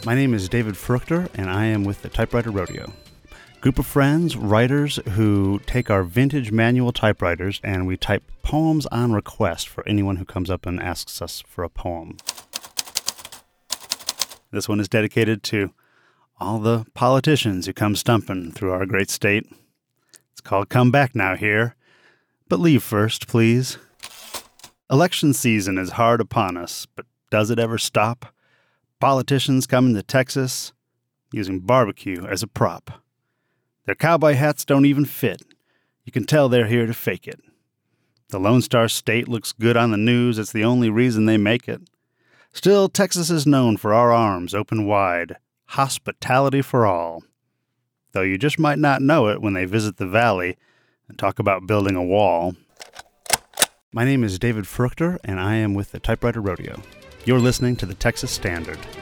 My name is David Fruchter, and I am with the Typewriter Rodeo. Group of friends, writers, who take our vintage manual typewriters and we type poems on request for anyone who comes up and asks us for a poem. This one is dedicated to all the politicians who come stumping through our great state. It's called Come Back Now Here, but leave first, please. Election season is hard upon us, but does it ever stop? Politicians coming to Texas, using barbecue as a prop. Their cowboy hats don't even fit. You can tell they're here to fake it. The Lone Star State looks good on the news. It's the only reason they make it. Still, Texas is known for our arms open wide. Hospitality for all. Though you just might not know it when they visit the valley and talk about building a wall. My name is David Fruchter, and I am with the Typewriter Rodeo. You're listening to the Texas Standard.